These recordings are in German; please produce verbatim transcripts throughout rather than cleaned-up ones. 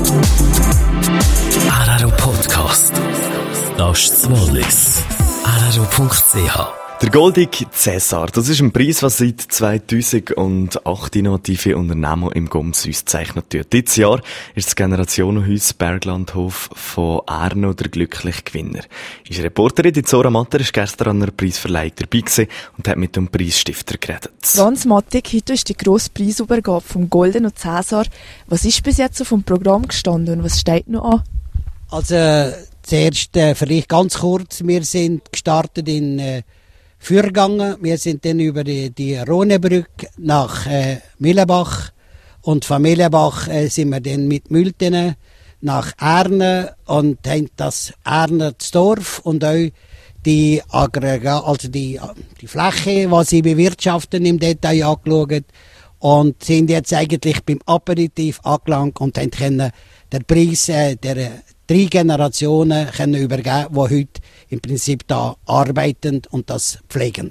R R O Podcast. Das ist das Wallis. R R O Punkt C H. Der Goldige Cäsar, das ist ein Preis, der seit zweitausendacht innovative Unternehmen im Goms auszeichnet wird. Dieses Jahr ist das Generationenhaus Berglandhof von Erno der glückliche Gewinner. Unsere Reporterin die Zora Matter ist gestern an einer Preisverleihung dabei gewesen und hat mit dem Preisstifter geredet. Franz Mattig, heute ist die grosse Preisübergabe vom Goldenen Cäsar. Was ist bis jetzt so vom Programm gestanden und was steht noch an? Also zuerst äh, vielleicht ganz kurz, wir sind gestartet in äh, Fürgangen. Wir sind dann über die, die Rhonebrücke nach äh, Mühlenbach und von Mühlenbach äh, sind wir dann mit Mültenen nach Erne und haben das Erner Dorf und auch die Aggregat, also die, die Fläche, die sie bewirtschaften, im Detail angeschaut und sind jetzt eigentlich beim Aperitif angelangt und haben können den Preis äh, der drei Generationen können übergeben, die heute im Prinzip da arbeiten und das pflegen.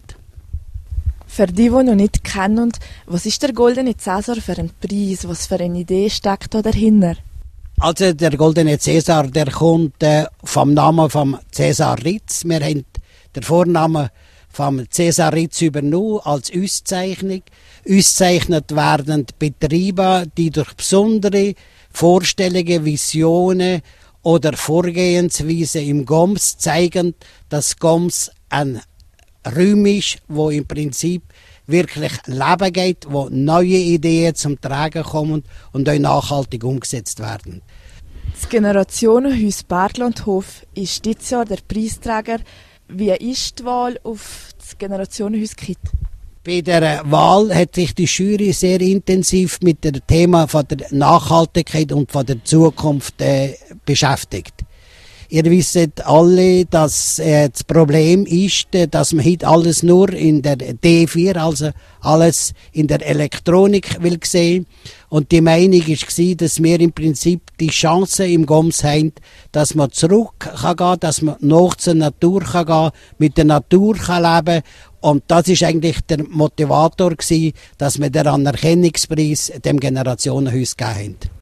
Für die, die noch nicht kennen, was ist der Goldene Cäsar für ein Preis? Was für eine Idee steckt da dahinter? Also der Goldene Cäsar, der kommt äh, vom Namen von Cäsar Ritz. Wir haben den Vornamen vom Cäsar Ritz übernommen als Auszeichnung. Ausgezeichnet werden Betriebe, die durch besondere Vorstellungen, Visionen oder Vorgehensweise im Goms zeigen, dass Goms ein Raum ist, wo im Prinzip wirklich Leben geht, wo neue Ideen zum Tragen kommen und auch nachhaltig umgesetzt werden. Das Generationenhaus Berglandhof ist dieses Jahr der Preisträger. Wie ist die Wahl auf das Generationenhaus Kit? Bei der Wahl hat sich die Jury sehr intensiv mit dem Thema von der Nachhaltigkeit und von der Zukunft äh, beschäftigt. Ihr wisst alle, dass äh, das Problem ist, äh, dass man heute alles nur in der D vier, also alles in der Elektronik will sehen. Und die Meinung war, dass wir im Prinzip die Chance im Goms haben, dass man zurück kann gehen, dass man nach zur Natur kann gehen, mit der Natur kann leben. Und das ist eigentlich der Motivator gewesen, dass wir den Anerkennungspreis dem Generationenhaus gegeben haben.